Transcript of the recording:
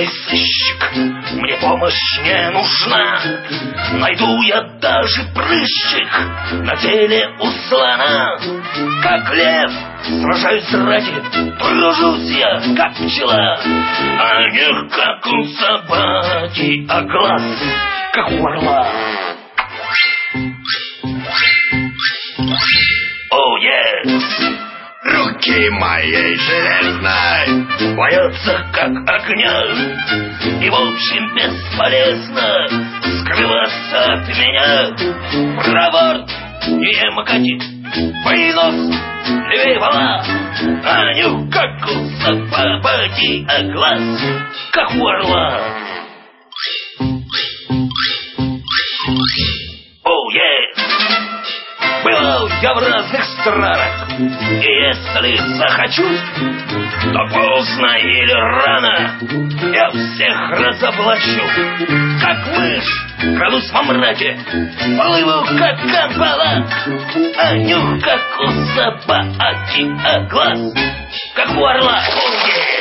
Опытный сыщик, мне помощь не нужна. Найду я даже прыщик на теле у слона. Как лев сражаюсь ради, тружусь я, как пчела. А не как у собаки, а глаз, как у орла. Оу, руки моей железной боятся как огня. И в общем бесполезно скрываться от меня. Проворт не макати, вынос левее вала. А нюх как у собаки, а глаз как у орла. Оу, бывал я в разных странах, и если захочу, то поздно или рано я всех разоблачу. Как мышь крадусь во мраке, плыву как камбала. А нюх как у собаки, а глаз как у орла.